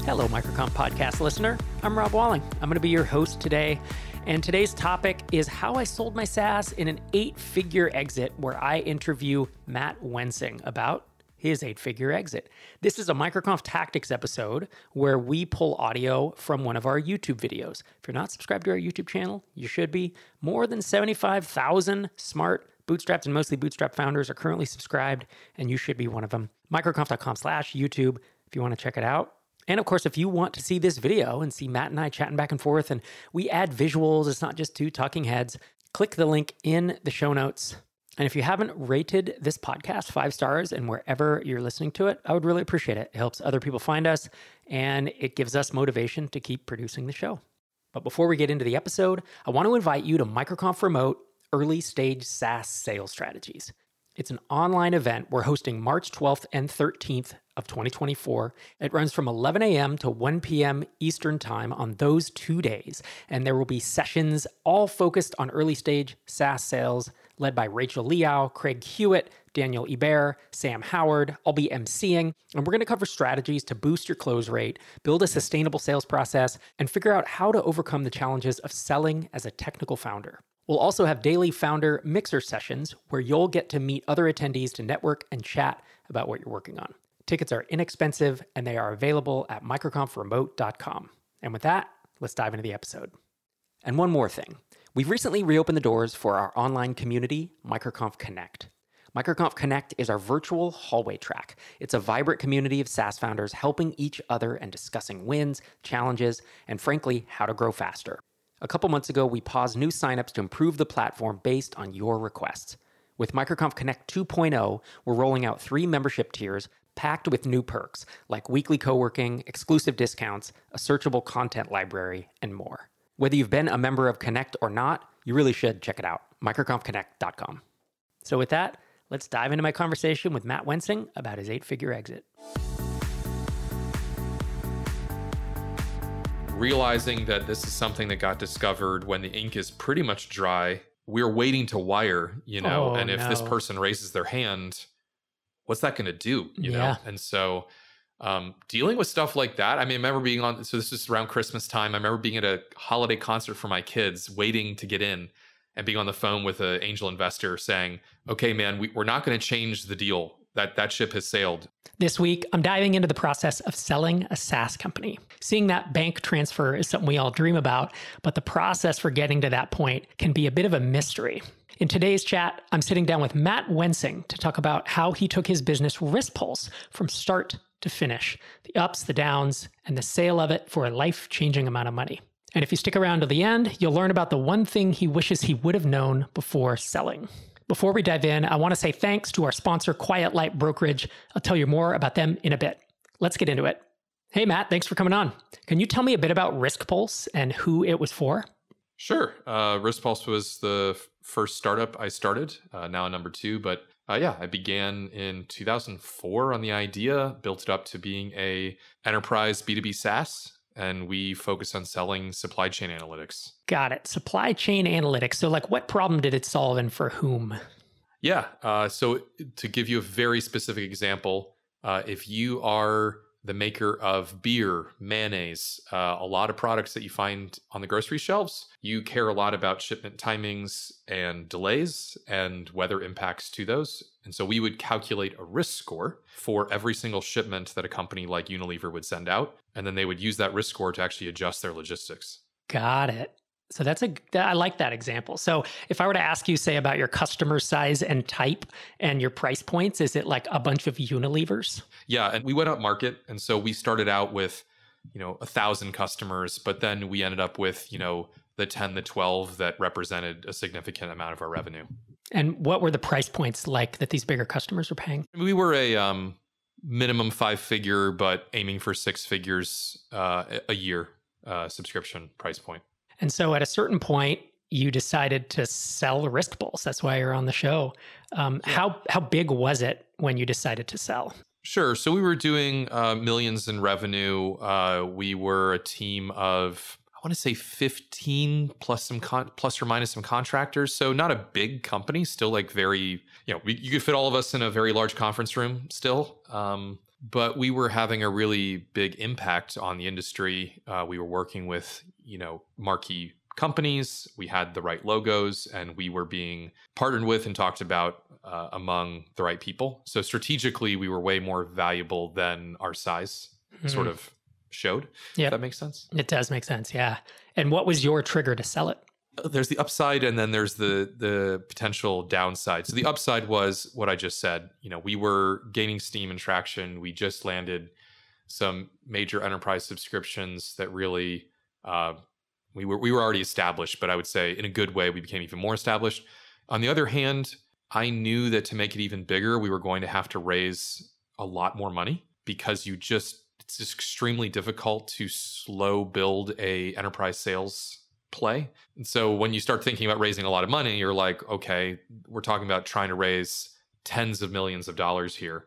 Hello, Microcomp podcast listener. I'm Rob Walling. I'm going to be your host today. And today's topic is how I sold my SaaS in an 8-figure exit, where I interview Matt Wensing about his 8-figure exit. This is a Microconf Tactics episode where we pull audio from one of our YouTube videos. If you're not subscribed to our YouTube channel, you should be. More than 75,000 smart bootstrapped and mostly bootstrap founders are currently subscribed, and you should be one of them. Microconf.com/YouTube if you want to check it out. And of course, if you want to see this video and see Matt and I chatting back and forth, and we add visuals, it's not just two talking heads, click the link in the show notes. And if you haven't rated this podcast 5 stars and wherever you're listening to it, I would really appreciate it. It helps other people find us, and it gives us motivation to keep producing the show. But before we get into the episode, I want to invite you to Microconf Remote Early Stage SaaS Sales Strategies. It's an online event we're hosting March 12th and 13th of 2024. It runs from 11 a.m. to 1 p.m. Eastern Time on those 2 days. And there will be sessions all focused on early stage SaaS sales, led by Rachel Liao, Craig Hewitt, Daniel Hebert, Sam Howard. I'll be emceeing, and we're going to cover strategies to boost your close rate, build a sustainable sales process, and figure out how to overcome the challenges of selling as a technical founder. We'll also have daily founder mixer sessions where you'll get to meet other attendees to network and chat about what you're working on. Tickets are inexpensive, and they are available at microconfremote.com. And with that, let's dive into the episode. And one more thing. We've recently reopened the doors for our online community, Microconf Connect. Microconf Connect is our virtual hallway track. It's a vibrant community of SaaS founders helping each other and discussing wins, challenges, and frankly, how to grow faster. A couple months ago, we paused new signups to improve the platform based on your requests. With Microconf Connect 2.0, we're rolling out 3 membership tiers packed with new perks like weekly co-working, exclusive discounts, a searchable content library, and more. Whether you've been a member of Connect or not, you really should check it out, microconfconnect.com. So with that, let's dive into my conversation with Matt Wensing about his 8-figure exit. Realizing that this is something that got discovered when the ink is pretty much dry, we're waiting to wire, and if this person raises their hand, what's that going to do, you know? And so dealing with stuff like that, I remember being on, so this is around Christmas time. I remember being at a holiday concert for my kids, waiting to get in and being on the phone with an angel investor saying, okay, man, we're not going to change the deal. That ship has sailed. This week, I'm diving into the process of selling a SaaS company. Seeing that bank transfer is something we all dream about, but the process for getting to that point can be a bit of a mystery. In today's chat, I'm sitting down with Matt Wensing to talk about how he took his business Riskpulse from start to finish, the ups, the downs, and the sale of it for a life-changing amount of money. And if you stick around to the end, you'll learn about the one thing he wishes he would have known before selling. Before we dive in, I want to say thanks to our sponsor, Quiet Light Brokerage. I'll tell you more about them in a bit. Let's get into it. Hey, Matt, thanks for coming on. Can you tell me a bit about Riskpulse and who it was for? Sure. Riskpulse was the first startup I started, now number 2. But I began in 2004 on the idea, built it up to being a enterprise B2B SaaS. And we focus on selling supply chain analytics. Got it. Supply chain analytics. So what problem did it solve and for whom? Yeah. So to give you a very specific example, if you are the maker of beer, mayonnaise, a lot of products that you find on the grocery shelves, you care a lot about shipment timings and delays and weather impacts to those. And so we would calculate a risk score for every single shipment that a company like Unilever would send out. And then they would use that risk score to actually adjust their logistics. Got it. So I like that example. So if I were to ask you, say, about your customer size and type and your price points, is it like a bunch of Unilevers? Yeah. And we went up market. And so we started out with, 1,000 customers, but then we ended up with, the 10, the 12 that represented a significant amount of our revenue. And what were the price points like that these bigger customers were paying? We were a minimum 5-figure, but aiming for 6 figures a year subscription price point. And so at a certain point, you decided to sell Riskpulse. That's why you're on the show. How big was it when you decided to sell? Sure. So we were doing millions in revenue. We were a team of, I want to say 15 plus or minus some contractors. So not a big company, still like very, you could fit all of us in a very large conference room still. but we were having a really big impact on the industry. We were working with, marquee companies. We had the right logos, and we were being partnered with and talked about among the right people. So strategically, we were way more valuable than our size sort of showed. Yeah, if that makes sense. It does make sense. Yeah. And what was your trigger to sell it? There's the upside, and then there's the potential downside. So the upside was what I just said. We were gaining steam and traction. We just landed some major enterprise subscriptions that really we were already established, but I would say in a good way we became even more established. On the other hand, I knew that to make it even bigger, we were going to have to raise a lot more money, because it's just extremely difficult to slow build a enterprise sales play. And so when you start thinking about raising a lot of money, you're like, okay, we're talking about trying to raise tens of millions of dollars here.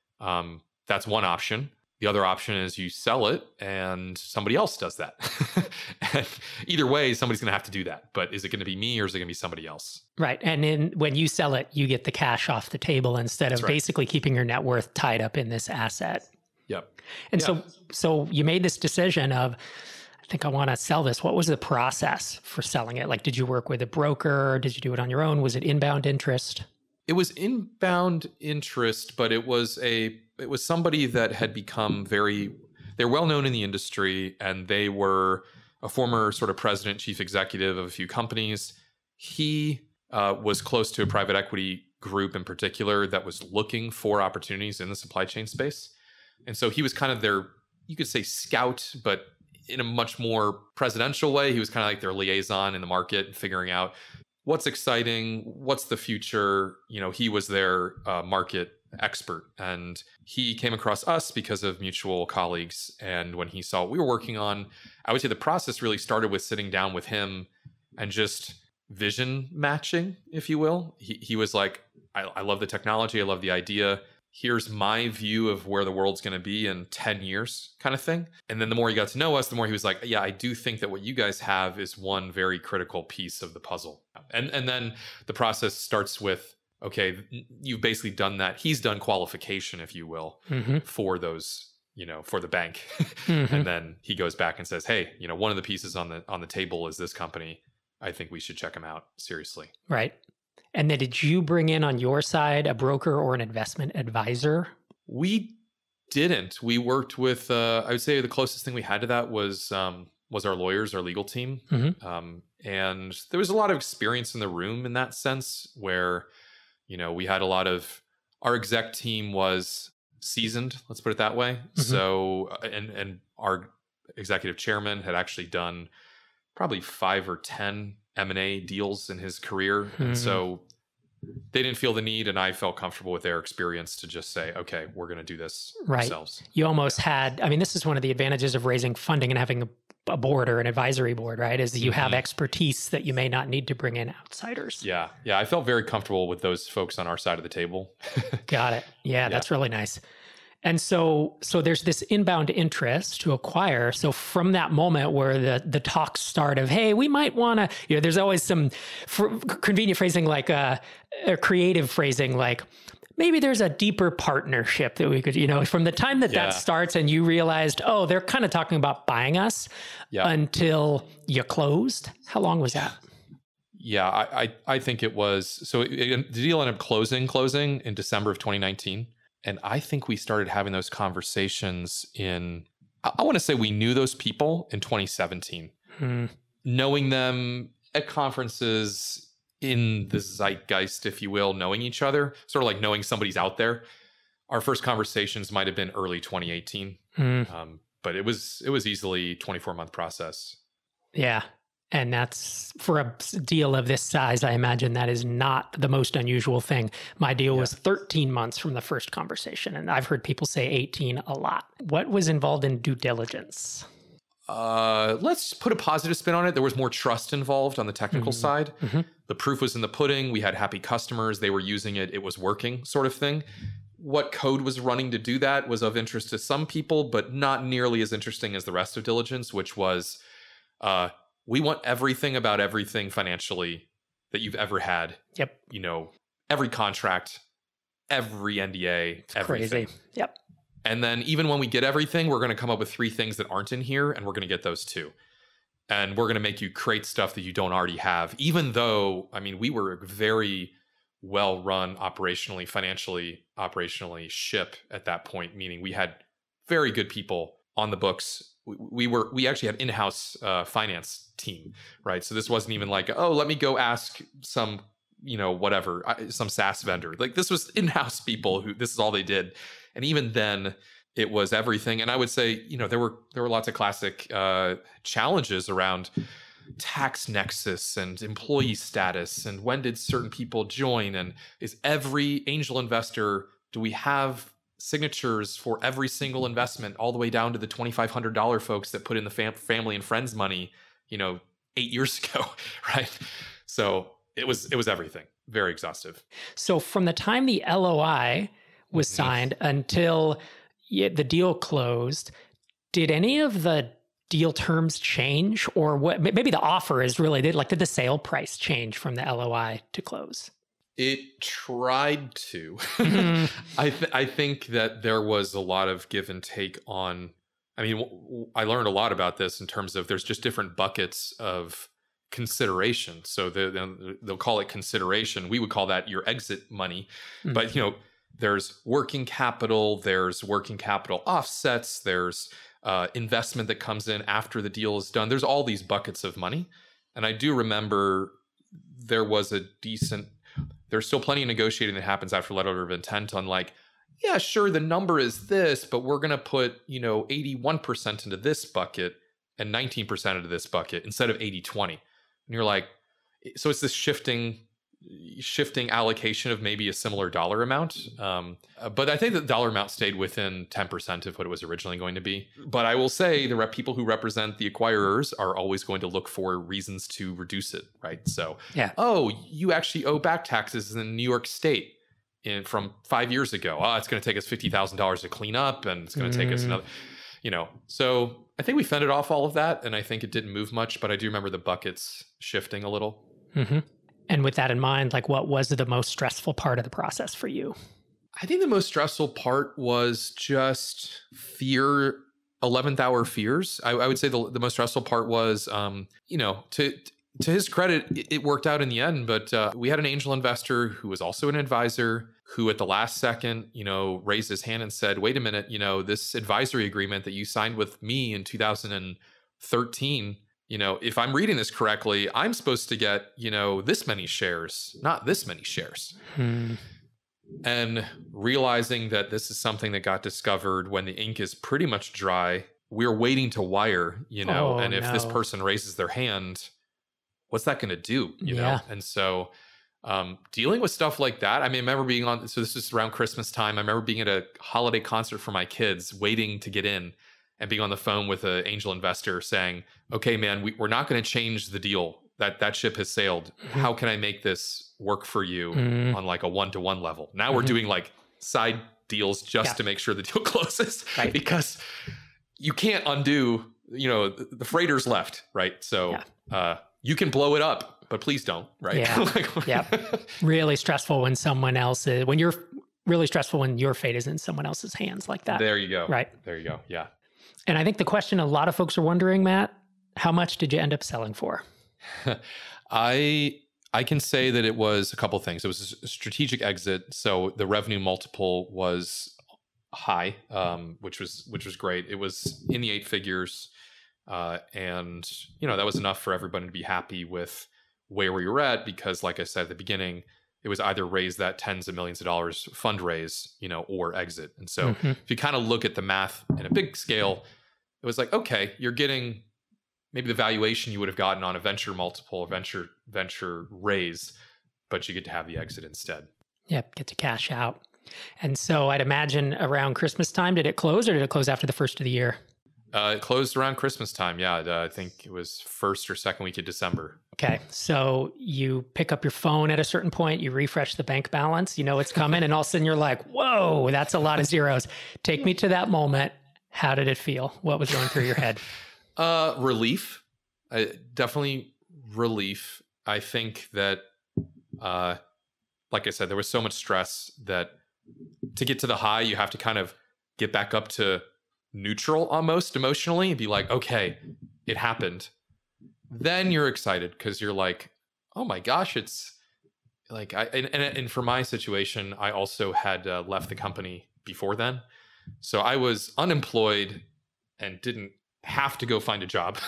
That's one option. The other option is you sell it and somebody else does that. And either way, somebody's going to have to do that. But is it going to be me, or is it going to be somebody else? Right. And when you sell it, you get the cash off the table instead of basically keeping your net worth tied up in this asset. Yep. And so you made this decision of, I think I want to sell this. What was the process for selling it? Like, did you work with a broker? Did you do it on your own? Was it inbound interest? It was inbound interest, but it was somebody that had become they're well known in the industry, and they were a former sort of president, chief executive of a few companies. He was close to a private equity group in particular that was looking for opportunities in the supply chain space. And so he was kind of their, you could say, scout, but in a much more presidential way. He was kind of like their liaison in the market, figuring out what's exciting, what's the future. He was their market expert, and he came across us because of mutual colleagues. And when he saw what we were working on, I would say the process really started with sitting down with him and just vision matching, if you will. He was like, I love the technology. I love the idea. Here's my view of where the world's going to be in 10 years kind of thing. And then the more he got to know us, the more he was like, yeah, I do think that what you guys have is one very critical piece of the puzzle. And then the process starts with, okay, you've basically done that. He's done qualification, if you will, for those, for the bank. And then he goes back and says, hey, one of the pieces on the table is this company. I think we should check them out seriously. Right. And then did you bring in on your side a broker or an investment advisor? We didn't. We worked with, I would say the closest thing we had to that was our lawyers, our legal team. And there was a lot of experience in the room in that sense where, we had a lot of, our exec team was seasoned, let's put it that way. So, and our executive chairman had actually done probably 5 or 10 M&A deals in his career. And so they didn't feel the need, and I felt comfortable with their experience to just say, okay, we're going to do this ourselves. You almost had, this is one of the advantages of raising funding and having a board or an advisory board, right? Is that you have expertise that you may not need to bring in outsiders. Yeah. I felt very comfortable with those folks on our side of the table. Got it. Yeah, that's really nice. And so there's this inbound interest to acquire. So from that moment where the talks start of, hey, we might want to, there's always some convenient phrasing like a creative phrasing like, maybe there's a deeper partnership that we could, from the time that starts and you realized, oh, they're kind of talking about buying us until you closed. How long was that? Yeah, I think it was, so the deal ended up closing in December of 2019. And I think we started having those conversations I want to say we knew those people in 2017. Knowing them at conferences, in the zeitgeist, if you will, knowing each other, sort of like knowing somebody's out there. Our first conversations might have been early 2018. But it was easily a 24-month process. Yeah. And that's for a deal of this size, I imagine that is not the most unusual thing. My deal was 13 months from the first conversation, and I've heard people say 18 a lot. What was involved in due diligence? Let's put a positive spin on it. There was more trust involved on the technical side. The proof was in the pudding. We had happy customers. They were using it. It was working, sort of thing. What code was running to do that was of interest to some people, but not nearly as interesting as the rest of diligence, which was... we want everything about everything financially that you've ever had. Yep. Every contract, every NDA, everything. Crazy. Yep. And then even when we get everything, we're going to come up with 3 things that aren't in here, and we're going to get those too. And we're going to make you create stuff that you don't already have, even though, I mean, we were very well run operationally, financially, operationally ship at that point, meaning we had very good people on the books. We actually had in-house finance team, right? So this wasn't even like, oh, let me go ask some, whatever, some SaaS vendor. Like, this was in-house people who this is all they did. And even then, it was everything. And I would say, there were lots of classic challenges around tax nexus and employee status, and when did certain people join, and is every angel investor, do we have signatures for every single investment, all the way down to the $2,500 folks that put in the family and friends money, 8 years ago, right? So it was everything. Very exhaustive. So from the time the LOI was signed until the deal closed, did any of the deal terms change, or what? Maybe the offer is really did the sale price change from the LOI to close? It tried to. I think that there was a lot of give and take on. I mean, I learned a lot about this in terms of there's just different buckets of consideration. So they'll call it consideration. We would call that your exit money. But there's working capital. There's working capital offsets. There's investment that comes in after the deal is done. There's all these buckets of money. And I do remember there's still plenty of negotiating that happens after letter of intent on yeah, sure, the number is this, but we're going to put, 81% into this bucket and 19% into this bucket instead of 80-20. And you're like, so it's this shifting allocation of maybe a similar dollar amount. But I think the dollar amount stayed within 10% of what it was originally going to be. But I will say the people who represent the acquirers are always going to look for reasons to reduce it, right? So, oh, you actually owe back taxes in New York State from 5 years ago. Oh, it's going to take us $50,000 to clean up, and it's going to take us another, So I think we fended off all of that, and I think it didn't move much, but I do remember the buckets shifting a little. Mm-hmm. And with that in mind, what was the most stressful part of the process for you? I think the most stressful part was just fear, 11th hour fears. I would say the most stressful part was, to his credit, it worked out in the end, but we had an angel investor who was also an advisor who at the last second, raised his hand and said, wait a minute, this advisory agreement that you signed with me in 2013, if I'm reading this correctly, I'm supposed to get, this many shares, not this many shares. And realizing that this is something that got discovered when the ink is pretty much dry, we're waiting to wire, and if this person raises their hand, what's that going to do, you know? And so dealing with stuff like that, I remember being so this is around Christmas time. I remember being at a holiday concert for my kids, waiting to get in, and being on the phone with an angel investor saying, okay, man, we're not going to change the deal. That ship has sailed. How can I make this work for you on a 1-to-1 level? Now we're doing side deals just to make sure the deal closes, because you can't undo, the freighter's left, right? So you can blow it up, but please don't, right? Really stressful when someone else is, when you're really stressful when your fate is in someone else's hands like that. There you go. Right. There you go. Yeah. And I think the question a lot of folks are wondering, Matt, how much did you end up selling for? I can say that it was a couple of things. It was a strategic exit. So the revenue multiple was high, which was great. It was in the 8 figures. And that was enough for everybody to be happy with where we were at, because like I said at the beginning, it was either raise that tens of millions of dollars fundraise, or exit. And so if you kind of look at the math in a big scale, it was okay, you're getting maybe the valuation you would have gotten on a venture multiple, venture raise, but you get to have the exit instead. Yep, get to cash out. And so I'd imagine around Christmas time, did it close, or did it close after the first of the year? It closed around Christmas time. Yeah, I think it was first or second week of December. Okay, so you pick up your phone at a certain point, you refresh the bank balance, it's coming, and all of a sudden you're like, whoa, that's a lot of zeros. Take me to that moment. How did it feel? What was going through your head? Relief. Definitely relief. I think that, like I said, there was so much stress that to get to the high, you have to kind of get back up to neutral almost emotionally and be like, okay, it happened. Then you're excited because you're like, oh my gosh, it's like, and for my situation, I also had left the company before then. So I was unemployed and didn't have to go find a job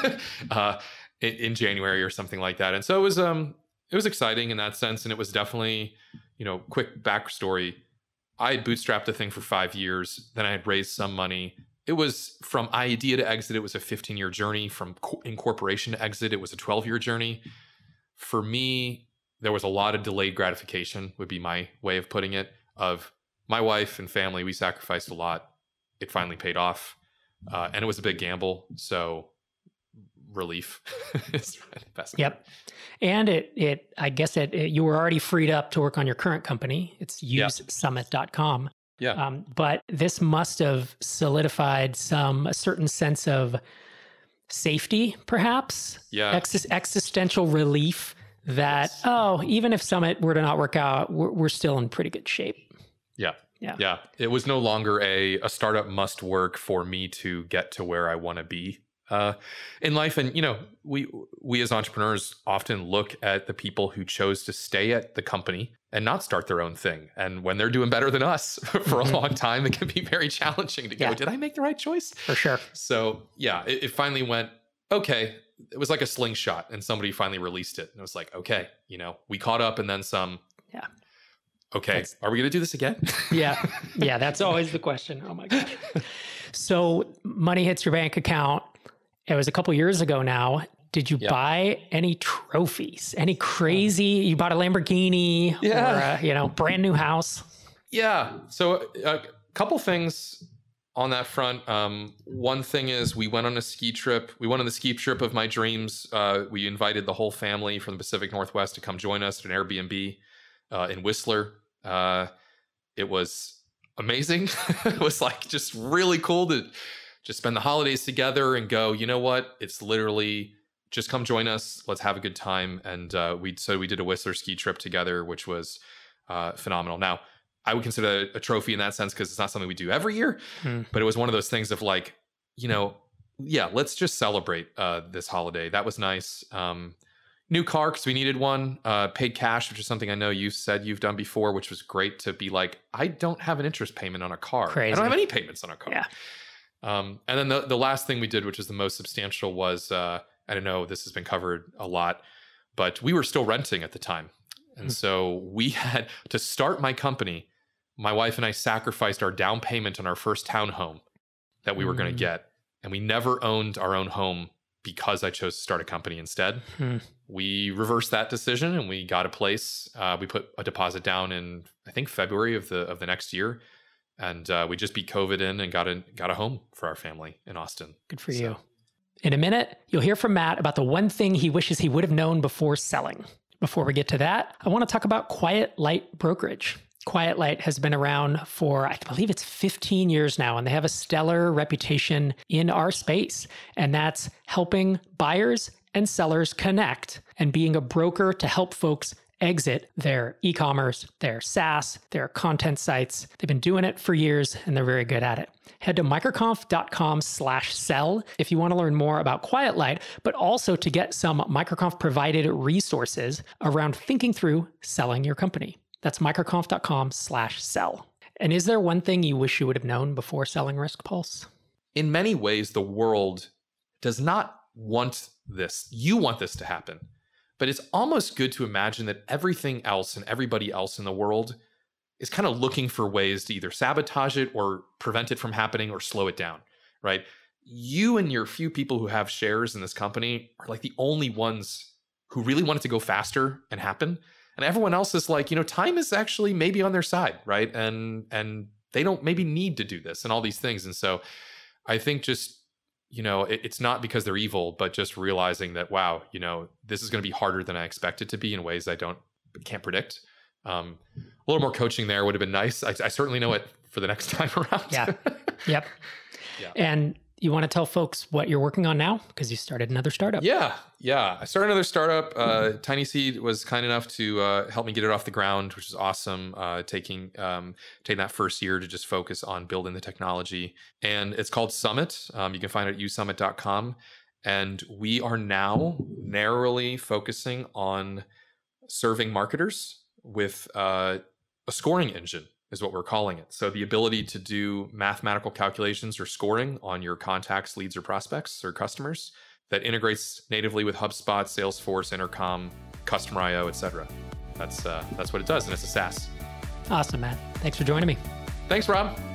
in January or something like that. And so it was exciting in that sense. And it was definitely, quick backstory. I had bootstrapped the thing for 5 years. Then I had raised some money. It was from idea to exit. It was a 15-year journey. From incorporation to exit, it was a 12-year journey. For me, there was a lot of delayed gratification, would be my way of putting it, of my wife and family. We sacrificed a lot. It finally paid off. And it was a big gamble. So relief is the best. Yep. And I guess you were already freed up to work on your current company. It's usesummit.com. Yeah. But this must have solidified a certain sense of safety, perhaps. Yeah. Existential relief that, even if Summit were to not work out, we're still in pretty good shape. Yeah. Yeah. It was no longer a startup must work for me to get to where I want to be in life. And, we as entrepreneurs often look at the people who chose to stay at the company and not start their own thing. And when they're doing better than us for a long time, it can be very challenging to go, did I make the right choice? For sure. So yeah, it finally went, okay. It was like a slingshot and somebody finally released it. And it was like, okay, we caught up and then some. Yeah. Okay. Are we going to do this again? Yeah. Yeah. That's always the question. Oh my gosh. So money hits your bank account. It was a couple years ago now. Did you buy any trophies? Any crazy? You bought a Lamborghini or a brand new house? Yeah. So a couple things on that front. One thing is we went on a ski trip. We went on the ski trip of my dreams. We invited the whole family from the Pacific Northwest to come join us at an Airbnb in Whistler. It was amazing. It was like just really cool to just spend the holidays together and go, you know what? It's literally just come join us. Let's have a good time. And we did a Whistler ski trip together, which was phenomenal. Now, I would consider that a trophy in that sense because it's not something we do every year, but it was one of those things of like, let's just celebrate this holiday. That was nice. New car because we needed one. Paid cash, which is something I know you said you've done before, which was great to be like, I don't have an interest payment on a car. Crazy. I don't have any payments on a car. Yeah. And then the last thing we did, which was the most substantial, was I don't know, this has been covered a lot, but we were still renting at the time. And so we had to start my company. My wife and I sacrificed our down payment on our first townhome that we were going to get. And we never owned our own home because I chose to start a company instead. We reversed that decision and we got a place. We put a deposit down in, I think, February of the next year. And we just beat COVID in and got a home for our family in Austin. Good for you. In a minute, you'll hear from Matt about the one thing he wishes he would have known before selling. Before we get to that, I want to talk about Quiet Light Brokerage. Quiet Light has been around for, I believe it's 15 years now, and they have a stellar reputation in our space. And that's helping buyers and sellers connect and being a broker to help folks exit their e-commerce, their SaaS, their content sites. They've been doing it for years and they're very good at it. Head to microconf.com/sell if you want to learn more about Quiet Light, but also to get some Microconf provided resources around thinking through selling your company. That's microconf.com/sell. And is there one thing you wish you would have known before selling RiskPulse? In many ways, the world does not want this. You want this to happen. But it's almost good to imagine that everything else and everybody else in the world is kind of looking for ways to either sabotage it or prevent it from happening or slow it down, right? You and your few people who have shares in this company are like the only ones who really want it to go faster and happen. And everyone else is like, time is actually maybe on their side, right? And they don't maybe need to do this and all these things. And so I think just, it's not because they're evil, but just realizing that, wow, this is going to be harder than I expect it to be in ways I can't predict. A little more coaching there would have been nice. I certainly know it for the next time around. Yeah. Yep. Yeah. And You want to tell folks what you're working on now? Because you started another startup. Yeah. I started another startup. TinySeed was kind enough to help me get it off the ground, which is awesome. Taking that first year to just focus on building the technology. And it's called Summit. You can find it at usummit.com. And we are now narrowly focusing on serving marketers with a scoring engine, is what we're calling it. So the ability to do mathematical calculations or scoring on your contacts, leads, or prospects or customers that integrates natively with HubSpot, Salesforce, Intercom, Customer.io, etc. That's what it does, and it's a SaaS. Awesome, Matt. Thanks for joining me. Thanks, Rob.